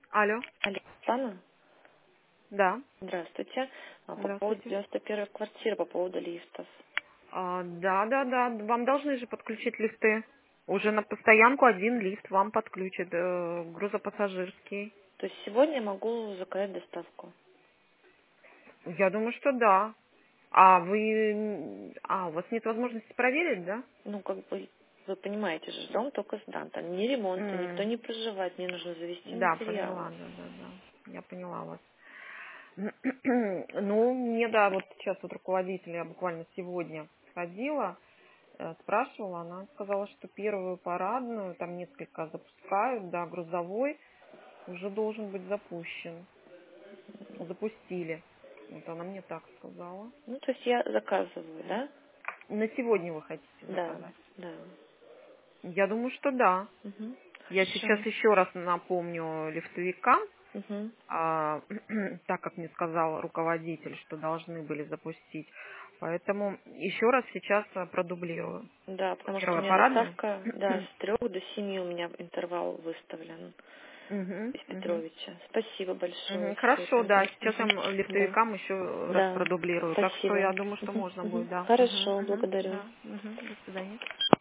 Алло, Александра, да, здравствуйте. По поводу здравствуйте. 91 квартиры, по поводу лифтов. Да, вам должны же подключить лифты. Уже на постоянку один лифт вам подключат, грузопассажирский. То есть сегодня я могу заказать доставку. Я думаю, что да. У вас нет возможности проверить, да? Ну, как бы, вы понимаете же, дом только сдан. Там ни ремонта, никто М, не проживает. Мне нужно завести Да, поняла, материалы. да. Я поняла вас. Ну, мне, да, вот сейчас вот руководитель, я буквально сегодня ходила, спрашивала, она сказала, что первую парадную, там несколько запускают, да, грузовой уже должен быть запущен. Запустили. Вот она мне так сказала. Ну, то есть я заказываю, да? На сегодня вы хотите Да, заказать? да. Я думаю, что да. Угу. Я сейчас Хорошо. еще раз напомню лифтовикам, Угу. а, так как мне сказал руководитель, что должны были запустить. Поэтому еще раз сейчас продублирую. Да, потому что у Первая меня парадная. доставка, да, с 3 до 7 у меня интервал выставлен Мгм, из мгм. Петровича. Спасибо большое. Все Хорошо, тогда. да. Сейчас я Да. лифтовикам еще раз Да, продублирую. Так что спасибо. я думаю, что можно будет, да. Хорошо, благодарю. Да. До свидания.